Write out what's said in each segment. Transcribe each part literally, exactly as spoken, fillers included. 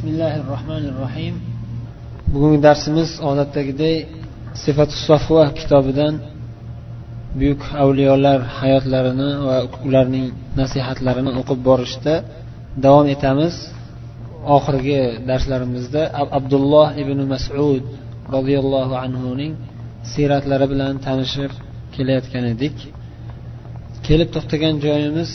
Bismillahir Rahmanir Rahim. Bugungi darsimiz odatdagidek Sifatus Safva kitobidan buyuk avliyolar hayotlarini va ularning nasihatlarini o'qib borishda davom etamiz. Oxirgi darslarimizda Abdulloh ibn Mas'ud radhiyallohu anhu ning siratlari bilan tanishib kelayotgan edik. Kelib to'xtagan joyimiz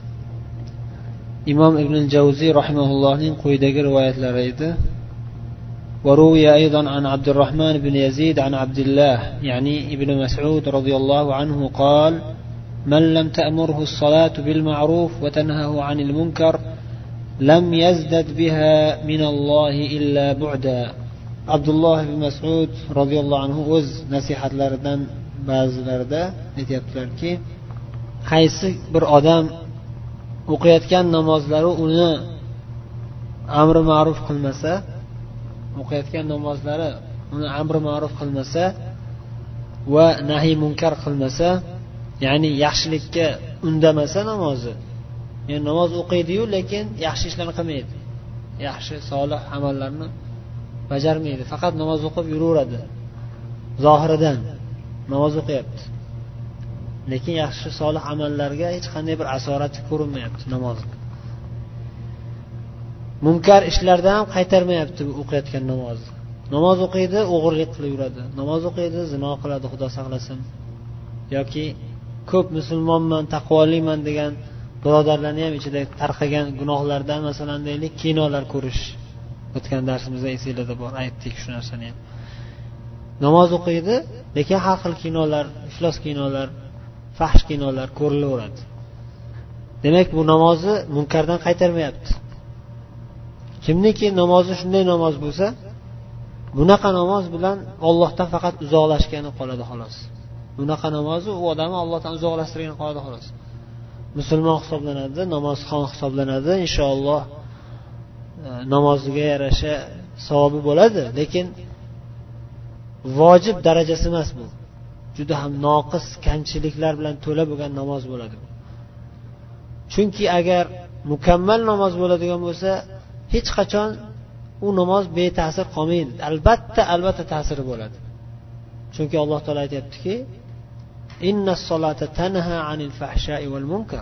Imom Ibn al-Jawziy rahimahullohning quyidagi rivoyatlari edi. وروي أيضا عن عبد الرحمن بن يزيد عن عبد الله يعني ابن مسعود رضي الله عنه قال: من لم تأمره الصلاة بالمعروف وتنهه عن المنكر لم يزدد بها من الله إلا بعدا. عبد الله بن مسعود رضي الله عنه o'z nasihatlaridan ba'zilarida aytibdilarki, qaysi bir odam o'qiyotgan namozlari uni amri ma'ruf qilmasa, o'qiyotgan namozlari uni amri ma'ruf qilmasa va nahiy munkar qilmasa, ya'ni yaxshilikka undamasa namozi, ya'ni namoz o'qiydi-yu lekin yaxshi ishlarni qilmaydi, yaxshi solih amallarni bajarmaydi, faqat namoz o'qib yuraveradi, zohiridan namoz o'qiyapti lekin yaxshi solih amallarga hech qanday bir asorati ko'rinmayapti. Namoz munkar ishlardan ham qaytarmayapti bu o'qiyotgan namoz. Namoz o'qiydi, o'g'irlik qilib yuradi, namoz o'qiydi, zino qiladi, xudo saqlasin, yoki ko'p musulmonman, taqvoliman degan birodarlarni ham ichida tarqagan gunohlardan, masalan deylik, kinolar ko'rish. O'tgan darsimizda esingizda bor, aytdik shu narsani ham. Namoz o'qiydi, lekin har xil kinolar, iflos kinolar, fahsh kinolar ko'rilaveradi. Demak, bu namozi munkardan qaytarmayapti. Kimniki namozi shunday namoz bo'lsa, bunaqa namoz bilan Allohdan faqat uzoqlashgani qoladi xolos. Bunaqa namozi u odamni Allohdan uzoqlashtirgani qoladi xolos. Musulmon hisoblanadi, namozxon hisoblanadi, inshaalloh namoziga yarasha savobi bo'ladi, lekin vojib darajasi emas bu. Juda ham noqis, kamchiliklar bilan to'la bo'lgan namoz bo'ladi. Chunki agar mukammal namoz bo'ladigan bo'lsa, hech qachon u namoz beta'sir qolmaydi. Albatta, albatta ta'siri bo'ladi. Chunki Alloh taolo aytayaptiki, innas solata tanha anil fahsha'i wal munkar.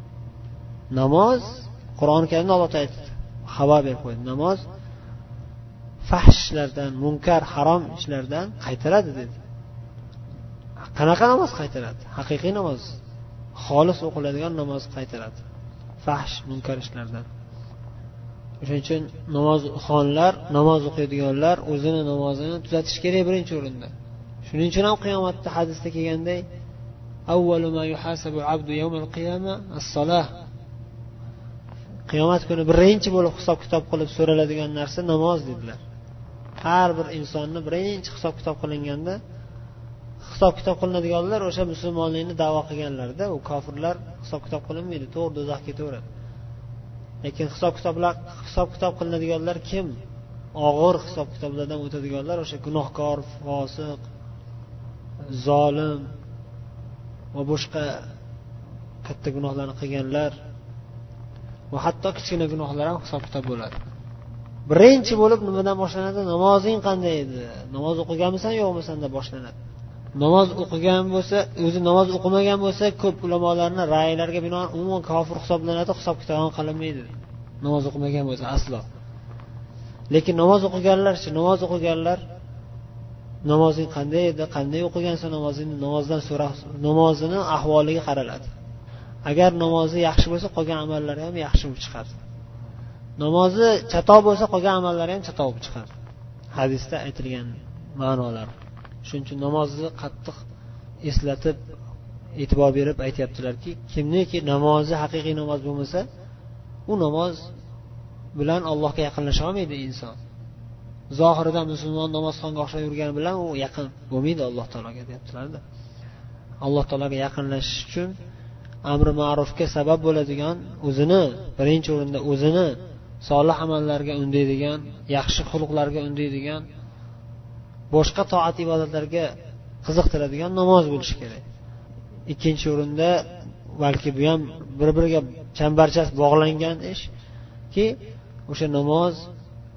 Namoz, Qur'oni Karimda Alloh taolo aytdi, xabar berib qo'ydi. Namoz fahsh ishlardan, munkar, harom ishlardan qaytaradi dedi. Qanaqa namoz qaytaradi? Haqiqiy namoz, xolis o'qiladigan namoz qaytaradi. Fahsh, munkar ishlardan. Shuning uchun namozxonlar, namoz o'qiydiganlar o'zini namozini tuzatish kerak birinchi o'rinda. Shuning uchun ham qiyomatda hadisda kelganday, avvalu ma yuhasabu abdu yawmal qiyama as-salah. Qiyomat kuni birinchi bo'lib hisob-kitob qilib so'raladigan narsa namoz dedilar. Har bir insonni birinchi hisob-kitob qilinganda, hisob-kitob qilinadiganlar o'sha musulmonlikni da'vo qilganlarda, u kofirlar hisob-kitob qilinmaydi, to'g'ri do'zaxga ketaveradi. Lekin hisob-kitoblar hisob-kitob qilinadiganlar kim? Og'ir hisob-kitoblardan o'tadiganlar o'sha gunohkor, fosiq, zolim va boshqa katta gunohlarni qilganlar va hatto kichkina gunohlar ham hisob-kitob bo'ladi. Birinchi bo'lib nimadan boshlanadi? Namozing qanday edi? Namoz o'qiganmisan, yo'qmisan deb boshlanadi. Namoz o'qigan bo'lsa, o'zi namoz o'qimagan bo'lsa, ko'p ulamolarning ra'ylariga binoan umuman kofir hisoblanadi, hisob-kitob ham qilinmaydi. Namoz o'qimagan bo'lsa aslo. Lekin namoz o'qiganlarchi, namoz o'qiganlar namozing qanday edi, qanday o'qigansan namozingni, namozdan so'ra, namozini ahvoliga qaraladi. Agar namozi yaxshi bo'lsa, qolgan amallari ham yaxshi bo'lib chiqadi. Namozi chatoq bo'lsa, qolgan amallari ham chatoq bo'lib chiqadi. Hadisda aytilgan ma'nolar. Shuning uchun namozni qattiq eslatib, e'tibor berib aytayaptilarki, kimniki namozi haqiqiy namoz bo'lmasa, u namoz bilan Allohga yaqinlasha olmaydi inson. Zohirida musulmon namozxonga o'xshab yurgani bilan u yaqin bo'lmaydi Alloh taologa deyaptilar-da. Alloh taologa yaqinlashish uchun amri ma'rufga sabab bo'ladigan, o'zini birinchi o'rinda o'zini solih amallarga undaydigan, yaxshi xulqlarga undaydigan, boshqa toat ibodatlarga qiziqtiradigan namoz bo'lishi kerak. Ikkinchi o'rinda balki bu ham bir-biriga chambarchas bog'langan ish ki o'sha namoz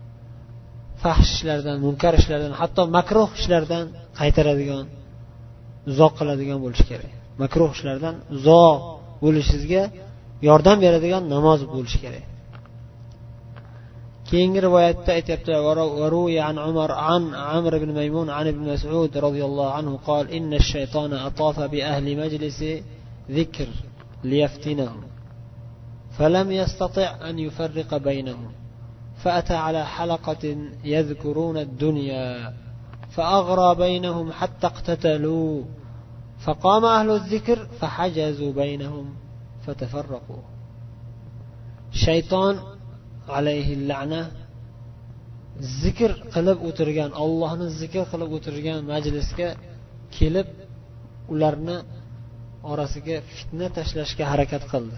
fahsh ishlardan, munkar ishlardan, hatto makruh ishlardan qaytaradigan, uzoq qiladigan bo'lish kerak. Makruh ishlardan uzoq bo'lishingizga yordam beradigan namoz bo'lish kerak. keyingi rivoyatda aytibdilar: "Varuya an Umar an Amr ibn Maymun an ibn Mas'ud radhiyallohu anhu qol inna ash-shaytona atafa bi ahli majlisi zikr liyaftinahum falam yastati' an yufarriqa baynahum فأتى على حلقة يذكرون الدنيا فأغرى بينهم حتى اقتتلوا فقام أهل الذكر فحجزوا بينهم فتفرقوا." shayton alayhi la'na zikr qilib o'tirgan, Allohni zikr qilib o'tirgan majlisga kelib ularni orasiga fitna tashlashga harakat qildi.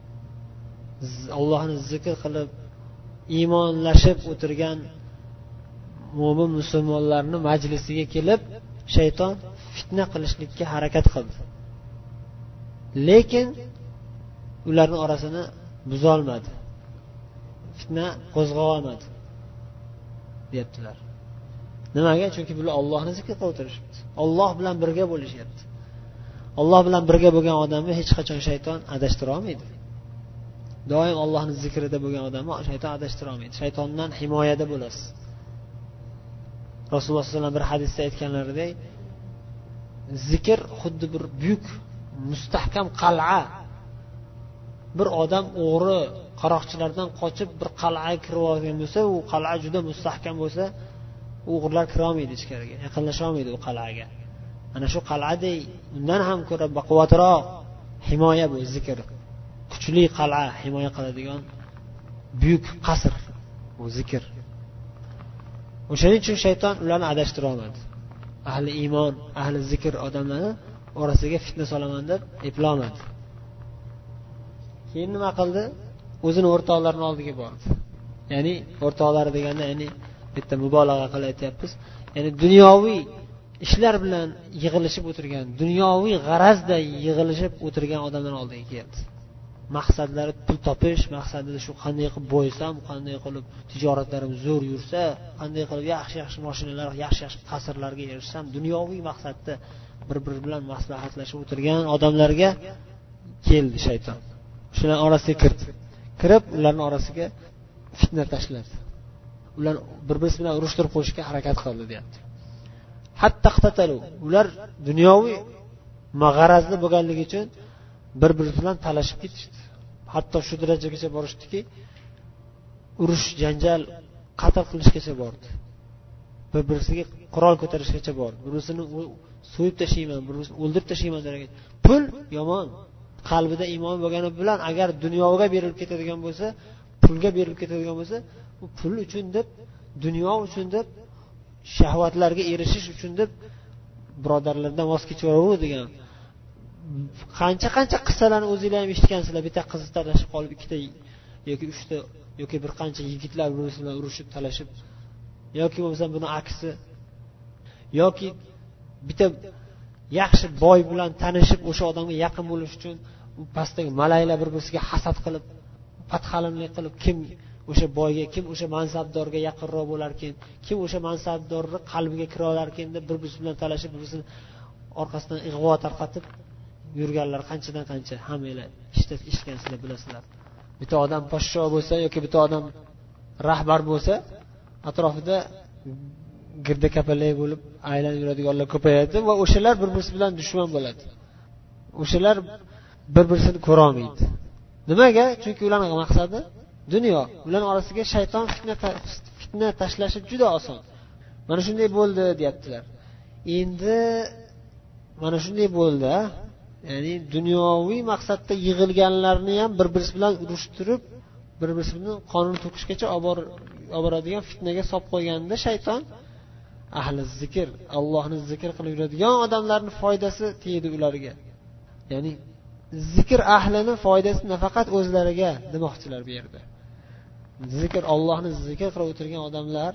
Allohni zikr qilib iymonlashib o'tirgan mo'min musulmonlarni majlisiga kelib shayton fitna qilishlikka harakat qildi. Lekin ularning orasini buzolmadi. Fitna qo'zg'ay olmadi, deyaptilar. Nimaga? Chunki bular Allohni zikr qilib o'tirishibdi. Alloh bilan birga bo'lishyapti. Alloh bilan birga bo'lgan odamni hech qachon shayton adashtira olmaydi. Doim Allohning zikrida bo'lgan odamni shayton adashtira olmaydi. Shaytondan himoyada bo'lasiz. Rasululloh sollallohu alayhi vasallam bir hadisda aytganlaridek, zikr xuddi bir buyuk mustahkam qal'a. Bir odam o'g'ri qaroqchilardan qochib bir qal'aga kirib olgan bo'lsa, u qal'a juda mustahkam bo'lsa, o'g'rilar kira olmaydi ichkariga, yaqinlasha olmaydi u qal'aga. Ana shu qal'adek undan ham ko'ra baquvvatroq himoya bu zikr. Kuchli qal'a, himoya qiladigan buyuk qasr bu zikr. O'shaning uchun shayton ularni adashtira olmadi. Ahli iymon, ahli zikr odamlarni orasiga fitna solaman deb eplolmadi. Keyin nima qildi? O'zini o'rtoqlarining oldiga bordi. Ya'ni o'rtoqlari deganda, ya'ni bitta mubolag'a qilib aytyapmiz. Ya'ni dunyoviy ishlar bilan yig'ilishib o'tirgan, dunyoviy g'arazda yig'ilishib o'tirgan odamlar oldiga keldi. Maqsadlari pul topish, maqsadida shu qanday qilib boysam, qanday qilib tijoratlarim zo'r yursa, qanday qilib yaxshi-yaxshi mashinalar, yaxshi-yaxshi qasrlarga erishsam, dunyoviy maqsadda bir-biri bilan maslahatlashib o'tirgan odamlarga keldi shayton. Shular orasiga kirdi. Kirib, ularning orasiga fitna tashladi. Ular bir-birisi bilan urushtirib qo'yishga harakat qildi, deyapti. Hatta qtatalu. Ular dunyoviy mag'arazli bo'lganligi uchun bir-biri bilan talashib ketishdi. Hatto shu darajagacha borishdiki, urush, janjal, qatl qilishgacha bordi. Bir-birisiga qurol ko'tarishgacha bordi. Bir-birini so'yib tashlayman, bir-birini o'ldirib tashlayman degan. Pul yomon. Qalbida iymon bo'lgani bilan agar dunyoga berilib ketadigan bo'lsa, pulga berilib ketadigan bo'lsa, u pul uchun deb, dunyo uchun deb, shahvatlarga erishish uchun deb birodarlardan voz kechaveradi degan. Qancha-qancha qissalarni o'zingizlar ham eshitgansizlar. Bitta qiz talashib qolib, ikkita yoki uchta yoki bir qancha yigitlar bir-biri bilan urushib talashib, yoki bo'lmasa buni aksi, yoki bitta yaxshi boy bilan tanishib o'sha odamga yaqin bo'lish uchun u pastdagi malaylar bir-birisiga hasad qilib, patxalimlik qilib, kim o'sha boyga, kim o'sha mansabdorga yaqinroq bo'lar ekan, kim o'sha mansabdorning qalbiga kira olar ekan deb bir-birisi bilan talashib, bir-birisini orqasidan ig'vo tarqatib yurganlar qanchadan qancha hammalar eshitgansizlar, bilasizlar. Bitta odam podsho bo'lsa yoki bitta odam rahbar bo'lsa, atrofida girda kapalak bo'lib aylanib yuradiganlar ko'payadi va o'shalar bir-birisi bilan dushman bo'ladi. O'shalar bir-birini ko'ra olmaydi. Nimaga? Chunki ularning maqsadi dunyo. Ularning orasiga shayton fitna fitna tashlashi juda oson. Mana shunday bo'ldi, deyaptilar. Endi mana shunday bo'ldi. Ya'ni dunyoviy maqsadda yig'ilganlarni ham bir-birisi bilan urushtirib, bir-birisi bilan qonun to'kishgacha olib boradigan fitnaga solib qo'yganda shayton ahli zikr, Allohni zikr qilib yuradigan odamlarning foydasi tegdi ularga. Ya'ni zikr ahlini foydasi nafaqat o'zlariga demoqchilar bu yerda. Zikr, Allohni zikr qilib o'tirgan odamlar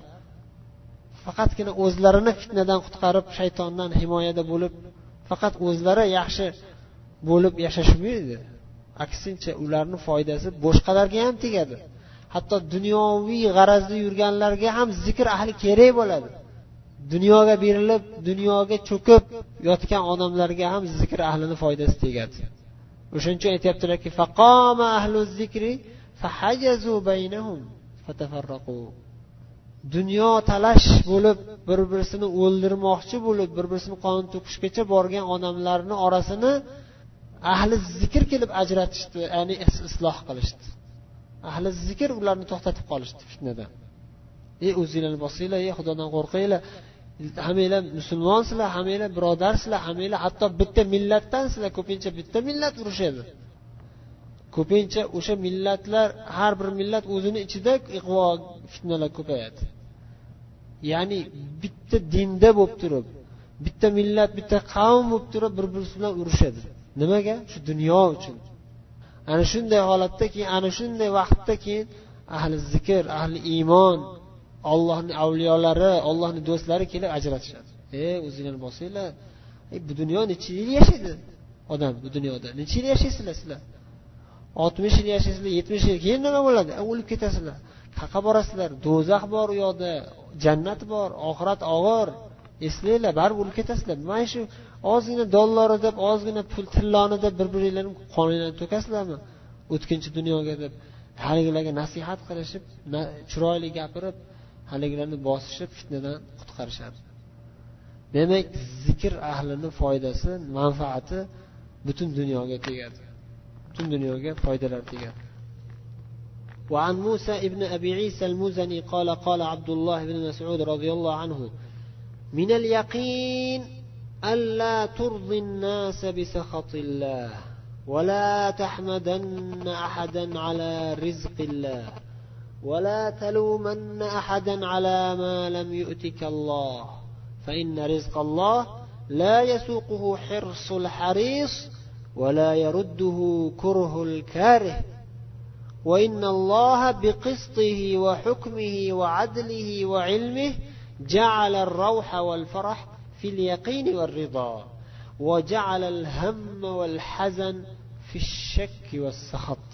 faqatgina o'zlarini fitnadan qutqarib, shaytondan himoyada bo'lib, faqat o'zlari yaxshi bo'lib yashashmaydi. Aksincha, ularning foydasi boshqalarga ham tegadi. hatto dunyoviy g'arazda yurganlarga ham zikr ahli kerak bo'ladi. Dunyoga berilib, dunyoga cho'kib yotgan odamlarga ham zikr ahlining foydasi tegadi. O'shaning uchun aytibdilarki, faqama ahluz zikri fahajazu baynahum fatafarraqu. Dunyo talash bo'lib, bir-birini o'ldirmoqchi bo'lib, bir-birini qon to'kishgacha borgan odamlarning orasini ahli zikr kelib ajratishdi, ya'ni isloh qilishdi. Ahli zikr ularni to'xtatib qolishdi fitnadan. Ey o'zinglarni bosinglar, ey Xudodan qo'rqinglar. Hammanglar musulmonsizlar, hammanglar birodarsizlar, hammanglar hatto bitta millatdansizlar. Ko'pincha bitta millat urushadi. Ko'pincha o'sha millatlar, har bir millat o'zini ichida iqvo fitnalar ko'payadi. Ya'ni bitta dinda bo'lib turib, bitta millat, bitta qavm bo'lib turib bir-birisi bilan urushadi. Nimaga? Shu dunyo uchun. Ana shunday holatda keyin, ana shunday vaqtda keyin ahli zikr, ahli iymon, Allohning avliyolari, Allohning do'stlari kelib ajratishadi. Ey o'zinglarni bosinglar. Ey bu dunyo necha yil yashaydi odam bu dunyoda? Necha yil yashaysizlar sizlar? oltmish yil yashaysizlar, yetmish yil keyin nima bo'ladi? O'lib ketasizlar. Qayerga borasizlar? Do'zax bor u yoqda, jannat bor, oxirat og'ir. Eslanglar, baribir o'lib ketasizlar. Mana shu ozgina dollari deb, ozgina pul tilloni deb bir-biringlarni qoninglarni to'kasizlarmi? O'tkinchi dunyoga deb haligilarga nasihat qilishib, chiroyli gapirib, haligilarni bosishib fitnadan qutqarishadi. Demak, zikr ahlining foydasi, manfaati butun dunyoga tegadi. Butun dunyoga foydalar tegadi. وعن موسى ابن أبي عيسى المزني قال قال عبد الله بن مسعود رضي الله عنه من اليقين ألا ترضي الناس بسخط الله ولا تحمدن أحدا على رزق الله ولا تلومن أحدا على ما لم يؤتك الله فإن رزق الله لا يسوقه حرص الحريص ولا يرده كره الكاره وإن الله بقسطه وحكمه وعدله وعلمه جعل الروح والفرح في اليقين والرضا وجعل الهم والحزن في الشك والسخط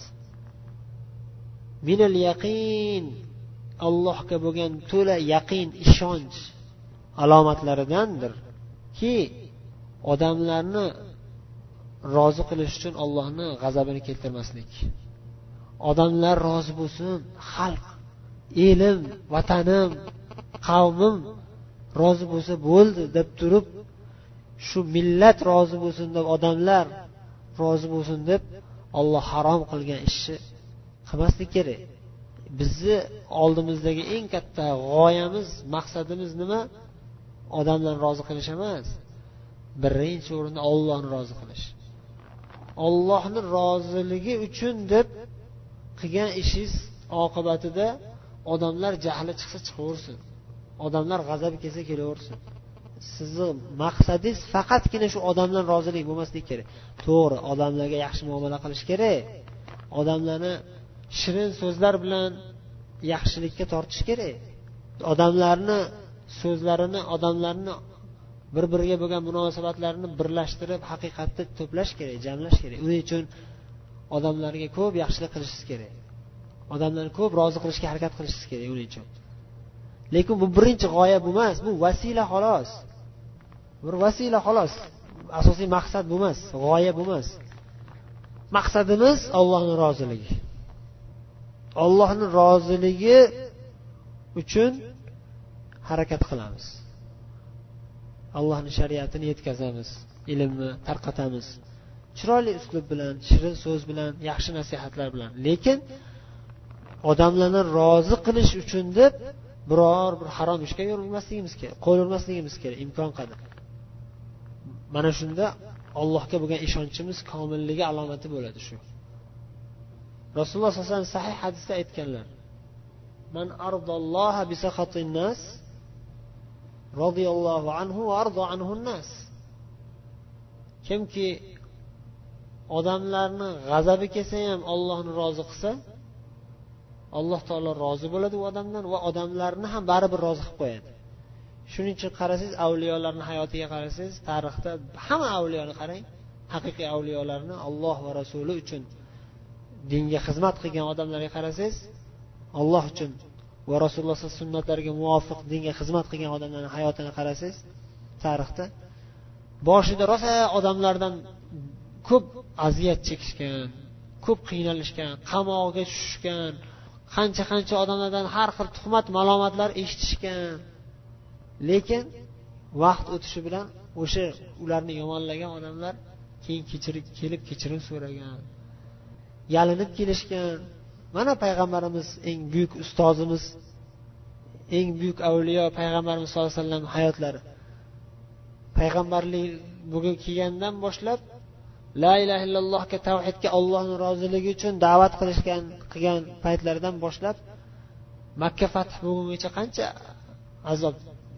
من اليقين الله كبغان تولا يقين ishonch alomatlaridandir ki odamlarni rozi qilish uchun Allohning g'azabini keltirmaslik. Odamlar rozi bo'lsin, xalq, elim, vatanim, qavmim rozi bo'lsa bo'ldi deb turib, shu millat rozi bo'lsin deb, odamlar rozi bo'lsin deb Alloh harom qilgan ishni qilmaslik kerak. Bizni oldimizdagi eng katta g'oyamiz, maqsadimiz nima? Odamlarni rozi qilish emas. Birinchi o'rinda Allohni rozi qilish. Allohning roziligi uchun deb qilgan ishingiz oqibatida odamlar jahli chiqsa chiqaversin. Odamlar g'azabi kelsa kelaversin. Sizni maqsadingiz faqatgina shu odamlar rozilik bo'lmasligi kerak. To'g'ri, odamlarga yaxshi muomala qilish kerak. Odamlarni shirin so'zlar bilan yaxshilikka tortish kerak. Odamlarni so'zlarini, odamlarni bir-biriga bo'lgan munosabatlarini birlashtirib, haqiqatda to'plash kerak, jamlash kerak. Uning uchun odamlarga ko'p yaxshilik qilishingiz kerak. Odamlarni ko'p rozi qilishga harakat qilishingiz kerak uning uchun. Lekin bu birinchi g'oya emas, bu vasila xolos. Bir vasila xolos. Asosiy maqsad bu emas, g'oya bu emas. Maqsadimiz Allohning roziligi. Allohning roziligi uchun harakat qilamiz. Allohning shariatini yetkazamiz, ilmni tarqatamiz. Chiroyli uslub bilan, shirin so'z bilan, yaxshi nasihatlar bilan. Lekin odamlarni rozi qilish uchun deb biror bir harom ishga yo'lmasligimiz kerak, qo'l urmasligimiz kerak imkon qadar. Mana shunda Allohga bo'lgan ishonchimiz komilligi alomati bo'ladi shu. Rasululloh sollallohu alayhi vasallam sahih hadisda aytganlar: "Man ardalloha bi sakhatin nas radiyallohu anhu va arda anhu an-nas." Kimki odamlarni g'azabi kelsa ham Allohni rozi qilsa, Alloh taolo rozi bo'ladi u odamdan va odamlarni ham baribir rozi qilib qo'yadi. Shuning uchun qarasangiz, avliyolarning hayotiga qarasangiz, tarixda hamma avliyoni qarang, haqiqiy avliyolarni Alloh va rasuli uchun dinga xizmat qilgan odamlarga qarasangiz, Alloh uchun va Rasululloh sunnatlariga muvofiq dinga xizmat qilgan odamlarning hayotini qarasangiz, tarixda boshida rosa odamlardan ko'p aziyat chekishgan, ko'p qiynalishgan, qamoqqa tushishgan, qancha-qancha odamlardan har xil tuhmat, malomatlar eshitishgan. Lekin vaqt o'tishi bilan o'sha ularni yomonlagan odamlar keyin kechirib kelib kechirim so'ragan, yalinib kelishgan. Mana payg'ambarimiz eng buyuk ustozimiz, eng buyuk avliyo payg'ambarimiz sollallohu alayhi vasallam hayotlari. Payg'ambarlik bugun kelgandan boshlab la ilaha illallohga, tavhidga, Allohning roziligi uchun da'vat qilishgan qilgan paytlaridan boshlab Makka fath bo'lguncha qancha azob,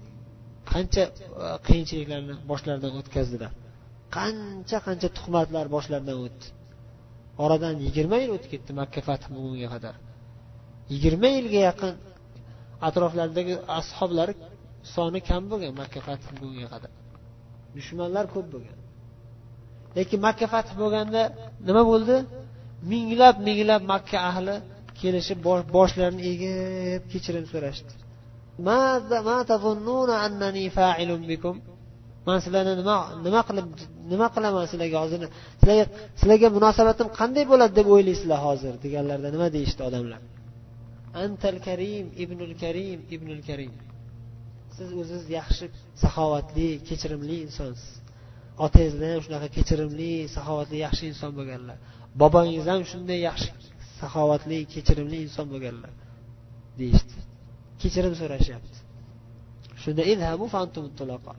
qancha qiyinchiliklarni boshlaridan o'tkazdilar. Qancha-qancha tuhmatlar boshlaridan o'tdi. Oradan yigirma yil o'tib ketdi Makka fath bo'lgunga qadar. yigirma yilga yaqin atroflardagi ashablari soni kam bo'lgan Makka fath bo'lgunga qadar. Dushmanlar ko'p bo'lgan. Lekin Makka fath bo'lganda nima bo'ldi? Minglab minglab Makka ahli kelishib boshlarini egib kechirim so'rashdi. Ma ma tazunnuna annani fa'ilun bikum? Men sizlarni nima nima qilib nima qilaman sizlarga hozir? Sizlarga sizlarga munosabatim qanday bo'ladi deb o'ylaysizlar hozir deganlarda nima deyishdi odamlar? Antal karim ibnul karim ibnul karim. Siz o'zingiz yaxshi, saxovatli, kechirimli insonsiz. Otangizdan ham shunaqa kechirimli, saxovatli, yaxshi inson bo'lganlar. Bobangiz ham shunday yaxshi, saxovatli, kechirimli inson bo'lganlar deyishdi. Kechirim so'rashyapti. Shunda idhabu fantum tulaqa.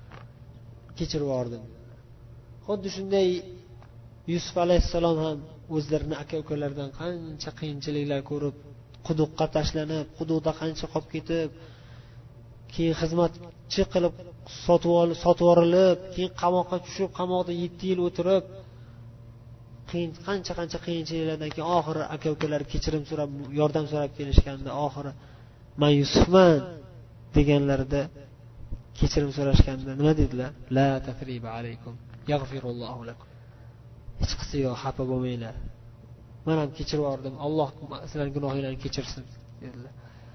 Kechirib yubordim. Xuddi shunday Yusuf alayhissalom ham o'zlarini aka-ukalaridan qancha qiyinchiliklar ko'rib, quduqqa tashlanib, quduqda qancha qolib ketib, keyin xizmatchi qilib sotib olib, sotib yuborilib, keyin qamoqqa tushib, qamoqda yetti yil o'tirib, qiyin qancha-qancha qiyinchiliklardan keyin oxiri aka-ukalar kechirim so'rab, yordam so'rab kelishganda, oxiri "Men Yusufman" deganlarida kechirim so'rashganda nima dedilar? La tasriba alaykum, yaghfirullohu lakum. Hech qisi yo'q, xafa bo'lmanglar. Men ham kechirib yubordim. Alloh sizlarning gunohlaringizni kechirsin dedilar.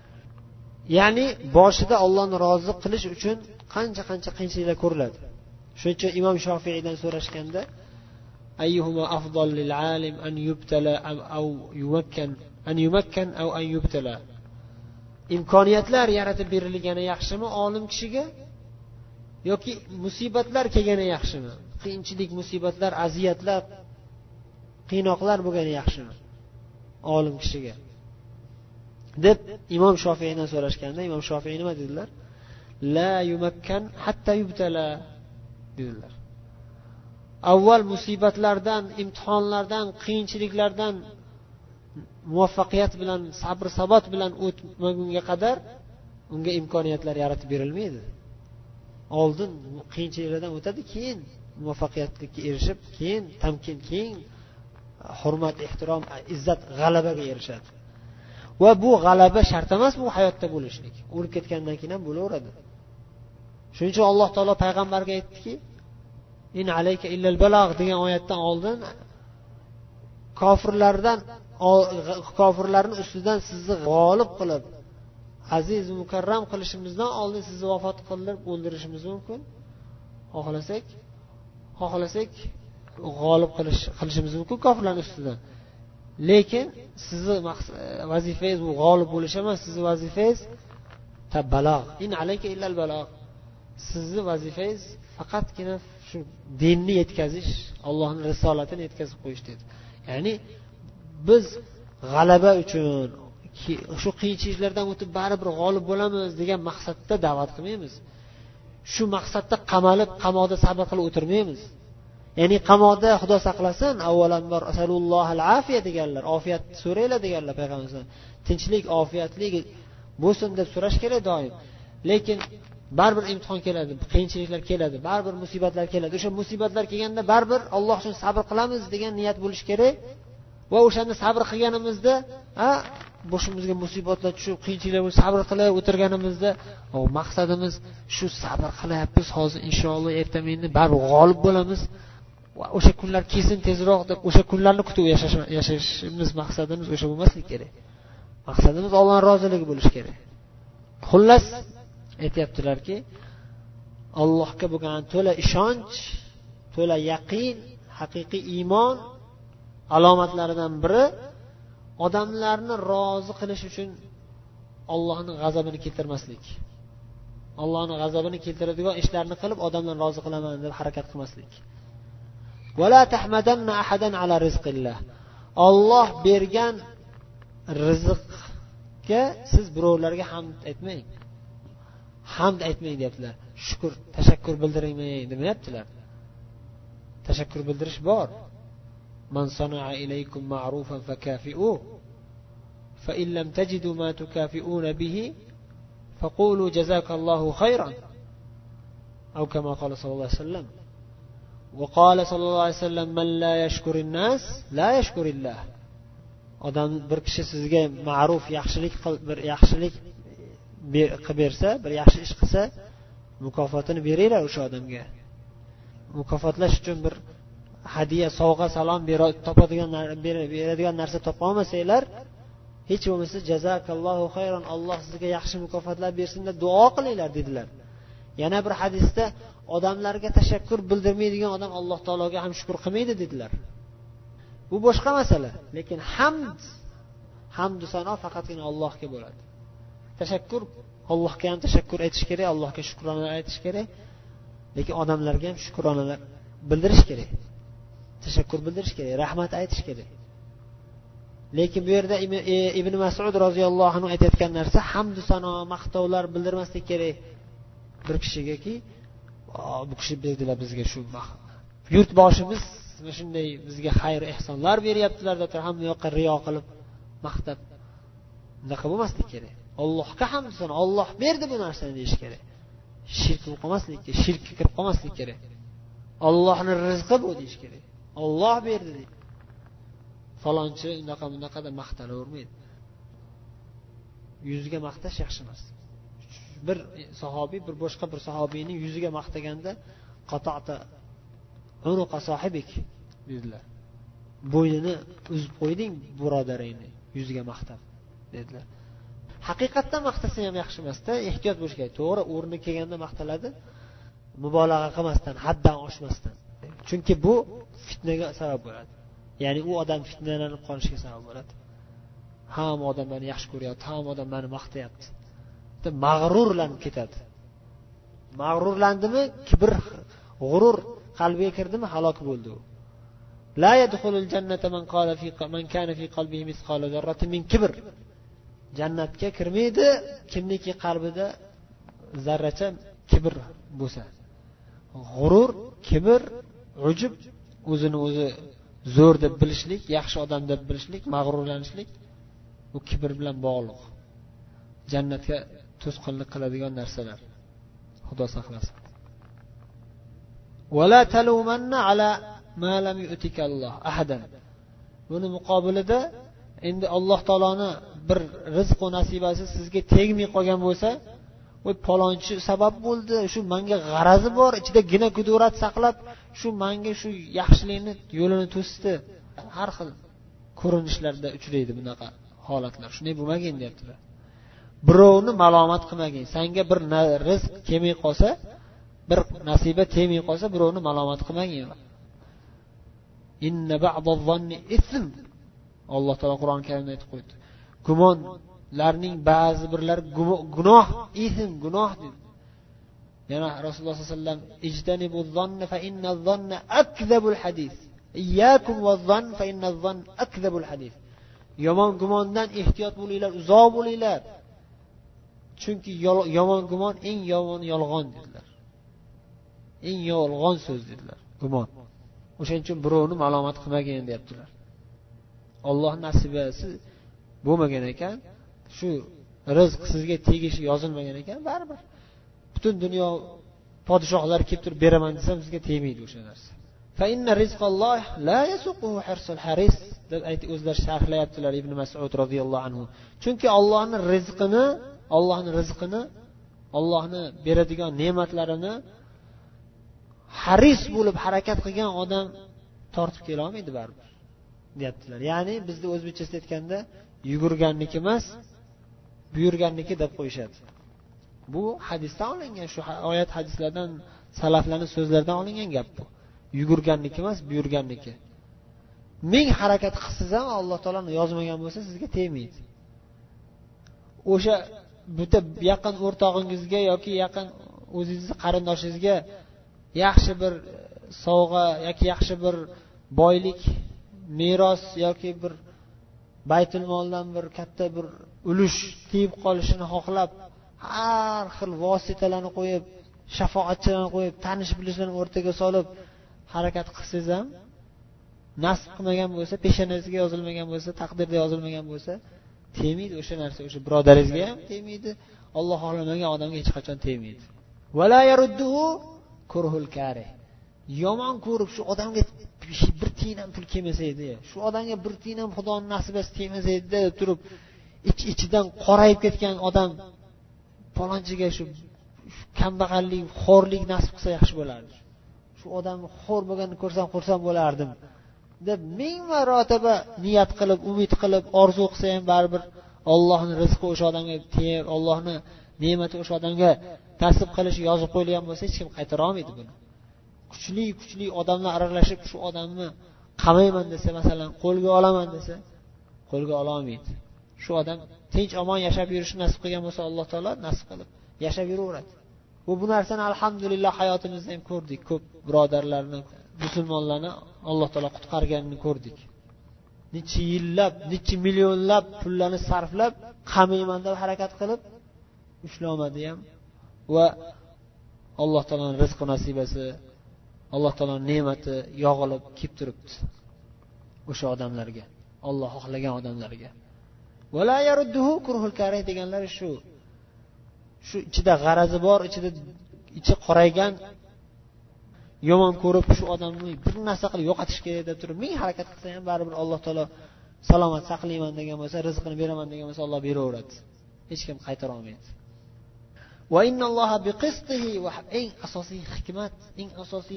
Ya'ni boshida Allohni rozi qilish uchun qancha-qancha qiyinchiliklar ko'riladi. Shuning uchun Imom Shofiiydan so'rashganda ayyuhuma afdal lil alim an yubtala aw yumakkan an yumakkan aw an yubtala. Imkoniyatlar yaratib berilgani yaxshimi olim kishiga yoki musibatlar kelgani yaxshimi? Qiyinchilik, musibatlar, aziyatlar, qiynoqlar bo'lgani yaxshimi olim kishiga? deb Imom Shofiiydan so'rashganda Imom Shofiiy nima dedilar? La yumakkan hatta yubtala dedilar. Avval musibatlardan, imtihonlardan, qiyinchiliklardan muvaffaqiyat bilan, sabr sabat bilan o'tmagunga qadar unga imkoniyatlar yaratib berilmaydi. Oldin qiyinchiliklardan o'tadi, keyin muvaffaqiyatga erishib, keyin tamkin, keyin hurmat, ehtirom, izzat, g'alabaga erishadi. Va bu g'alaba shart emas, bu hayotda bo'lishlik. O'lib ketgandan keyin ham bo'laveradi. Shuning uchun Alloh taolo payg'ambarga aytdiki, "In alayka illal balagh" degan oyatdan oldin kofirlardan kofirlarning ustidan sizni g'olib qilib, aziz va mukarram qilishimizdan oldin sizni vafot qilib o'ldirishimiz mumkin. Xohlasak, xohlasak g'olib qilish qilishimiz mumkin kofirlarning ustidan. Lekin sizni vazifangiz bu g'olib bo'lish emas, sizni vazifangiz tabalagh. In alayka illal balagh. Sizni vazifangiz faqatgina shu dinni yetkazish, Allohning risolatini yetkazib qo'yish dedi. Ya'ni biz g'alaba uchun shu qiyinchiliklardan o'tib baribir g'olib bo'lamiz degan maqsadda da'vat qilmaymiz. Shu maqsadda qamalib, qamoqda sabr qilib o'tirmaymiz. Ya'ni qamoqda Xudo saqlasin, avvalambor asalullohal afiya deganlar, ofiyat so'raylar deganlar payg'ambarimiz. Tinchlik, ofiyatlik bo'lsin deb so'rash kerak doim. Lekin baribir imtihon keladi, qiyinchiliklar keladi, baribir musibatlar keladi. O'sha musibatlar kelganda baribir Alloh uchun sabr qilamiz degan niyat bo'lish kerak. Va o'shanda sabr qilganimizda, ha, boshimizga musibatlar tushib, qiyinchiliklar bo'lib sabr qilib o'tirganimizda, o maqsadimiz shu sabr qilyapmiz, hozir inshaalloh ertaga baribir g'olib bo'lamiz. Va o'sha kunlar kelsin tezroq deb o'sha kunlarni kutib yashashimiz maqsadimiz o'sha bo'lmasligi kerak. Maqsadimiz Allohning roziligi bo'lishi kerak. Xullas aytayaptilarki, Allohga bo'lgan to'la ishonch, to'la yaqin, haqiqiy iymon alomatlaridan biri odamlarni rozi qilish uchun Allohning g'azabini keltirmaslik. Allohning g'azabini keltiradigan ishlarni qilib odamlarni rozi qilaman deb harakat qilmaslik. Wala tahmadanna ahadan ala rizqillah. Alloh bergan rizqga siz birovlarga hamd aytmang. Hamd aytmang deyaptilar. Shukr, tashakkur bildiringmang demayaptilar. Tashakkur bildirish bor. Man sana'a ilaykum ma'rufan fakafi'u fa in lam tajidu ma tukafi'una bihi faqulu jazakallahu khayran. Aw kama qala sallallohu alayhi wasallam. Wa qala sallallohu alayhi wasallam man la yashkurin nas la yashkurillah. Odam bir kishi sizga ma'ruf, yaxshilik qil, bir yaxshilik qilib bersa, bir yaxshi ish qilsa, mukofotini beringlar o'sha odamga. Mukofotlash uchun bir hadiya, sovg'a, salom topadigan beradigan narsa topa olmasanglar, hech bo'lmasa jazakallohu xayron, Alloh sizga yaxshi mukofotlar bersin deb duo qilinglar dedilar. Yana bir hadisda odamlarga tashakkur bildirmaydigan odam Alloh taologa ham shukr qilmaydi dedilar. Bu boshqa masala, lekin hamd, hamd sano faqatgina Allohga bo'ladi. Tashakkur, Allohga ham tashakkur aytish kerak, Allohga shukronalar aytish kerak, lekin odamlarga ham shukronalar bildirish kerak. Tashakkur bildirish kerak, rahmat aytish kerak. Lekin bu yerda Ibn Mas'ud roziyallohu anhu aytayotgan narsa hamd sano, maqtovlar bildirmaslik kerak bir kishigaki, bu kishi berdilar bizga shu yurtboshimiz shunday bizga xayr ehsonlar beryaptilar deb hamma yoqqa riyo qilib maqtab, unaqa bo'lmaslik kerak. Allohga hamd sano, Alloh berdi bu narsani deyish kerak. Shirk qilib qolmaslik kerak, shirkka kirib qolmaslik kerak. Allohning rizqi bu deyish kerak. Alloh berdi deb falonchi unaqa bunaqa deb maqtalavermaydi. Yuziga maqtash yaxshi emas. Bir sahobiy bir boshqa bir sahobiyning yuziga maqtaganda qata'ta unuqa sohibik dedilar. Bo'ynini uzib qo'yding birodaringni yuziga maqtab dedilar. Haqiqatdan maqtasa ham yaxshi emas-da, ehtiyot bo'lish kerak. To'g'ri, o'rni kelganda maqtaladi, mubolag'a qilmasdan, haddan oshmasdan. Chunki bu fitnaga sabab bo'ladi. Ya'ni u odam fitnalanib qolishiga sabab bo'ladi. Hamma odam meni yaxshi ko'ryapti, hamma odam meni maqtayapti deb mag'rurlanib ketadi. Mag'rurlandimi, kibr, g'urur qalbiga kirdimi, halok bo'ldi u. La yadkhulul jannata man qala fi man kana fi qalbihi misqala zarratin min kibr. Jannatga kirmaydi kimniki qalbida zarracha kibr bo'lsa. G'urur, kibr, ujub, o'zini o'zi zo'r deb bilishlik, yaxshi odam deb bilishlik, mag'rurlanishlik bu kibr bilan bog'liq. Jannatga to'sqinlik qiladigan narsalar. Xudo saqlasin. Wala talumanna ala ma lam yu'tikalloh ahadan. Buni muqobilida endi Alloh taoloni bir rizq va nasibasi sizga tegmay qolgan bo'lsa, voy palonchi sabab bo'ldi, shu menga g'arazi bor, ichida gina kudurat saqlab, shu menga shu yaxshilikni yo'lini to'sdi. Har xil ko'rinishlarda uchraydi bunaqa holatlar. Shunday bo'lmagan deyaptilar. Birovni malomat qilmagin. Senga bir rizq kelmay qolsa, bir nasiba tegmay qolsa, birovni malomat qilmagin. Inna ba'daz-zanni ism. Alloh taolo Qur'on Karimda aytib qo'ydi. Gumonlarning ba'zi birlari gunoh, ism, gunoh dedi. Yana Rasululloh sollallohu alayhi vasallam ijtanibuz-zanna fa innaz-zanna akzabul hadis. Iyyakum vaz-zann fa innaz-zann akzabul hadis. Yomon gumondan ehtiyot bo'linglar, uzoq bo'linglar. Chunki yomon gumon eng yomon yolg'on dedilar. Eng yolg'on so'z dedilar, gumon. O'shaning uchun birovni malomat qilmagin deyaptilar. Alloh nasibasi bo'lmagan ekan, shu rizq sizga tegishi yozilmagan ekan, baribir butun dunyo podshohlar kelib turib beraman desa bizga tegmaydi o'sha narsa. Fa inna rizqalloh la yasuquhu hirsul haris deb aytib o'zlari sharhlayaptilar Ibn Mas'ud roziyallohu anhu. Chunki Allohning rizqini, Allohning rizqini, Allohning beradigan ne'matlarini haris bo'lib harakat qilgan odam tortib kela olmaydi baribir deyaptilar. Ya'ni bizning o'zbekchasida aytganda yugurganniki emas, buyurganniki deb qo'yishadi. Bu hadisdan olingan, shu oyat hadislardan, salaflarning so'zlaridan olingan gap bu. Yugurganniki emas, buyurganniki. Ming harakat qilsangiz ham Alloh taolo yozmagan bo'lsa sizga tegmaydi. O'sha bitta yaqin o'rtog'ingizga yoki yaqin o'zingizning qarindoshingizga yaxshi bir sovg'a yoki yaxshi bir boylik, meros yoki bir baytul moldan bir katta bir ulush tegib qolishini xohlab, har xil vositalarni qo'yib, shafoatchilarni qo'yib, tanish bilishlarni o'rtaga solib harakat qilsangiz ham, nasib qilmagan bo'lsa, peshonangizga yozilmagan bo'lsa, taqdirda yozilmagan bo'lsa, tegmaydi o'sha narsa, o'sha birodaringizga ham tegmaydi, Alloh xohlamagan odamga hech qachon tegmaydi. Wala yarudduhu kurhul karih. Yomon ko'rib shu odamga bir tiyin ham pul kelmasa edi, shu odamga bir tiyin ham Xudoning nasibasi tegmasa edi deb turib, ich-ichidan qorayib ketgan odam palonchiga shu kambag'allik, xo'rlik nasib qilsa yaxshi bo'lardi. Shu odamni xo'r bo'lganini ko'rsam xursand bo'lardim deb ming marotaba niyat qilib, umid qilib, orzu qilsa ham baribir Allohning rizqi o'sha odamga tegib, Allohning ne'mati o'sha odamga nasib qilishi yozib qo'yilgan bo'lsa, hech kim qaytara olmaydi buni. Kuchli kuchli odamlar aralashib shu odamni qamayman desa, masalan, qo'lga olaman desa, qo'lga ola olmaydi. Shu odam tinch omon yashab yurishni nasib qilgan bo'lsa, Alloh taolo nasib qilib yashab yuraveradi. Bu bu narsani alhamdulillah hayotimizda ham ko'rdik. Ko'p birodarlarni, musulmonlarni Alloh taolo qutqarganini ko'rdik. Necha yillab, necha millionlab pullarni sarflab, qamayman deb harakat qilib ushlomadi ham va Alloh taoloning rizq nasibasi, Alloh taoloning ne'mati yog'ilib kelib turibdi o'sha odamlarga, Alloh xohlagan odamlarga. Wala yarudduhu kurhul karih deganlari shu. Shu ichida g'arazi bor, ichida ichi qoraygan, yomon ko'rib shu odamni bir narsa qilib yo'qotish kerak deb turib, ming harakat qilsa ham baribir Alloh taolo salomat saqlayman degan bo'lsa, rizqini beraman degan bo'lsa, Alloh beraveradi. Hech kim qaytara olmaydi. Va innalloha biqistihi, va eng asosiy hikmat, eng asosiy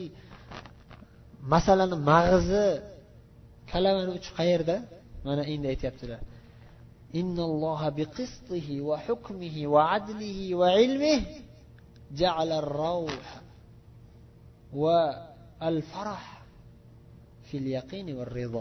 masalani mag'zi, kalamani uchi qayerda? Mana endi aytibdilar. Innalloha biqistihi va hukmihi va adlihi va ilmihi ja'ala ar-rawh va al-farah fil yaqin va ar-ridha.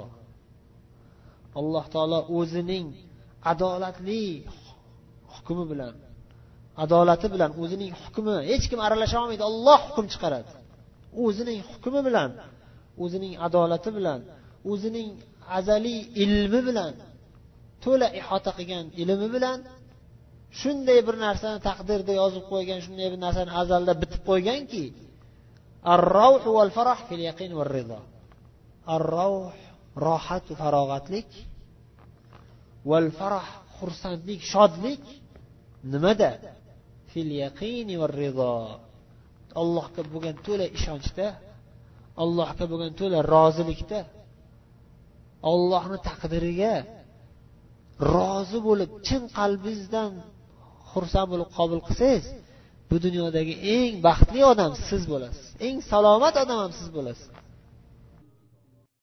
Alloh taolo o'zining adolatli hukmi bilan, adolati bilan, o'zining hukmi, hech kim aralasha olmaydi. Alloh hukm chiqaradi. O'zining hukmi bilan, o'zining adolati bilan, o'zining azaliy ilmi bilan, to'la ihota qilgan ilmi bilan shunday bir narsani taqdirda yozib qo'ygan, shunday bir narsani azalda bitib qo'yganki, ar-rawh wal farah fil yaqin va ar-ridha. Ar-rawh rohat va farog'atlik, wal farah xursandlik, shodlik nimada? Fil yaqin va ar-ridha. Allohga bo'lgan to'la ishonchda, Allohga bo'lgan to'la rozilikda, Allohning taqdiriga rozi bo'lib, chin qalbingizdan xursand bo'lib qabul qilsangiz, bu dunyodagi eng baxtli odam siz bo'lasiz. Eng salomat odam ham siz bo'lasiz.